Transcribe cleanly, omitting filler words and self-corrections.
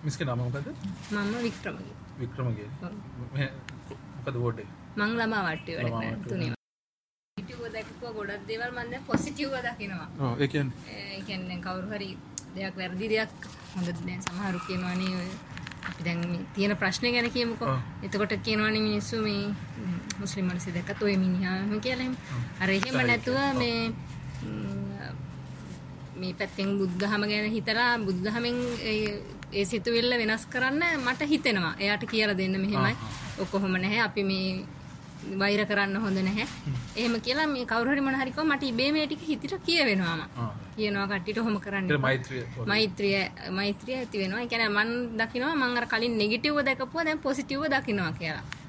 මිස්ගේ නම මොකද? මම වික්‍රමගේ. වික්‍රමගේ. මොකද වෝඩේ? මං ළමා වට්ටිය වැඩ කරන්නේ තුනේ. පොසිටිව්ව දැක්කුවා ගොඩක් දේවල් මම දැන් පොසිටිව්ව දකිනවා. ඔව් ඒ කියන්නේ කවුරු හරි දෙයක් වැරදි දෙයක් හොඳ දැන් සමහරු කියනවානේ ඔය අපි දැන් මේ තියෙන ප්‍රශ්නේ ගැන කියමුකෝ. එතකොට කියනවානේ මිනිස්සු මේ මුස්ලිම් මිනිස්සු දැක්කත් ඔය මිනිහා කියලා එහෙම. අර එහෙම නැතුව මේ පැත්තෙන් බුද්ධහම ගැන හිතලා බුද්ධහමෙන් ඒ සිතුවිල්ල වෙනස් කරන්න මට හිතෙනවා. එයාට කියලා දෙන්න මෙහෙමයි. ඔක කොහොම නැහැ. අපි මේ වෛර කරන්න හොඳ නැහැ. එහෙම කියලා මේ කවුරු හරි මොන හරි කිව්ව මට ඉබේ මේ ටික හිතට කියවෙනවාම. කියනවා කට්ටියට ඔහොම කරන්න. මෛත්‍රිය ඇති වෙනවා. ඒ කියන්නේ මම දකිනවා මම අර කලින් නෙගටිව්ව දැකපුවා දැන් පොසිටිව්ව දකිනවා කියලා.